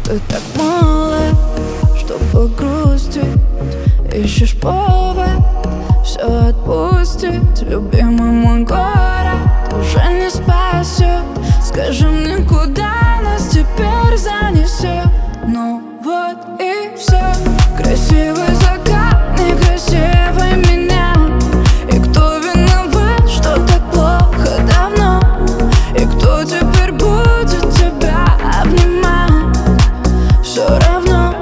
Ты так мало, чтобы грустить. Ищешь повод все отпустить. Любимый мой город уже не спасет. Скажи мне, куда нас теперь занесет? Ну вот и все. Красивый закат, некрасивый меня. И кто виноват, что так плохо давно? И кто теперь будет тебя обнимать? Все равно.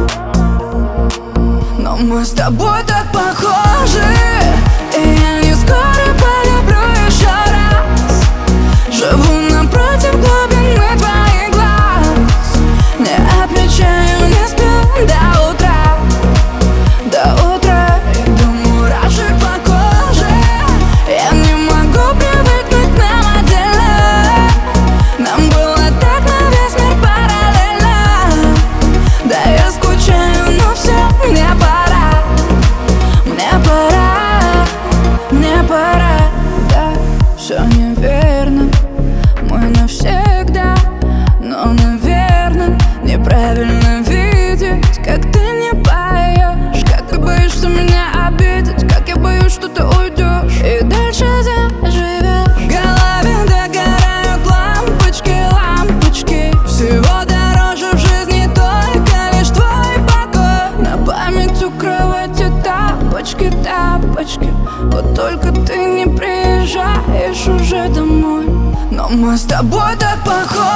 Но мы с тобой так похожи, и я не скоро полюблю еще раз. Живу напротив глубины твоих глаз. Не отвечаю, не сплю до утра. До утра. И до мурашек по коже. Я не могу привыкнуть к нам отдельно. Нам было так на весь мир параллельно. Да, я скучаю, но все, мне пора. Мне пора. Мне пора. Да, все неверно. Мы навсегда. Но, наверное, неправильно видеть, как ты не поешь, как ты боишься меня обидеть, как я боюсь, что ты уйдешь и дальше заживешь. В голове догорают лампочки, лампочки. Всего дороже в жизни только лишь твой покой. На память у кровати тапочки, тапочки. Вот только ты не приезжаешь уже домой. Но мы с тобой так похожи,